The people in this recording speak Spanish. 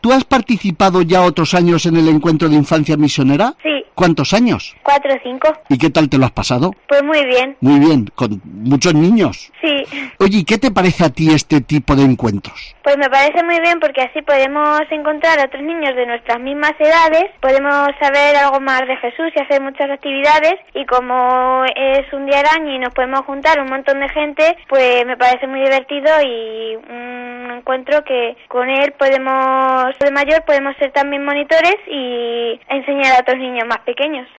¿Tú has participado ya otros años en el encuentro de infancia misionera? Sí. ¿Cuántos años? 4 o 5. ¿Y qué tal te lo has pasado? Pues muy bien. Muy bien, con muchos niños. Sí. Oye, ¿y qué te parece a ti este tipo de encuentros? Pues me parece muy bien porque así podemos encontrar a otros niños de nuestras mismas edades, podemos saber algo más de Jesús y hacer muchas actividades, y como es un día al año y nos podemos juntar un montón de gente, pues me parece muy divertido y un encuentro que con él podemos, de mayor, podemos ser también monitores y enseñar a otros niños más pequeños.